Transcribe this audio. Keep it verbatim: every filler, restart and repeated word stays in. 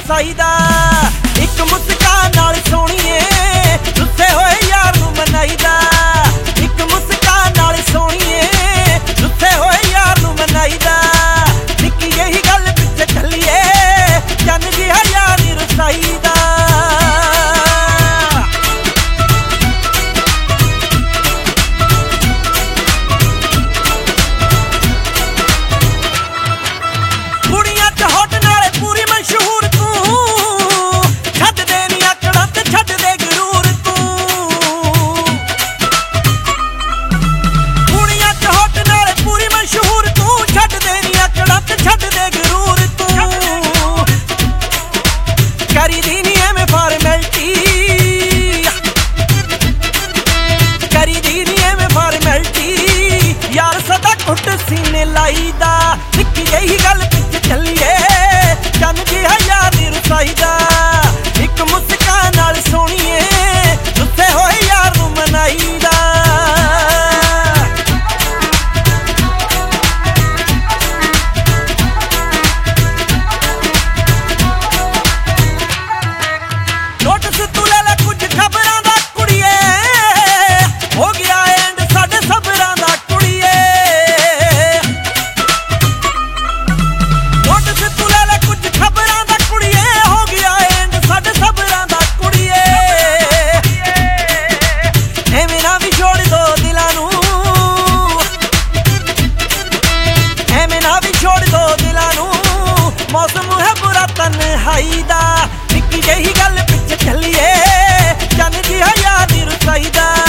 रसाई दा। एक मुस्कान नाल सोहणीए रुस्से होए यार नूं मनाईदा। एक मुस्कान नाल सोहणीए रुस्से होए यार नूं मनाईदा। निक्की जही गल पिछे चलीए चन जिहा यार नी रसाई दा। करी दी नी एवें फार्मैलिटी, करी दी नी एवें फार्मैलिटी, यार सदा घुट सीने लाईदा। निक्की जही गल पिछे चलीए चन जिहा यार नी रसाई दा। एक मुस्कान नाल सोहणीए रुस्से होए यार नूं मनाईदा। मौसम है बुरा तन्हाई दा। निक्की जही गल पिछे चलीए चन जिहा यार नी रसाई दा।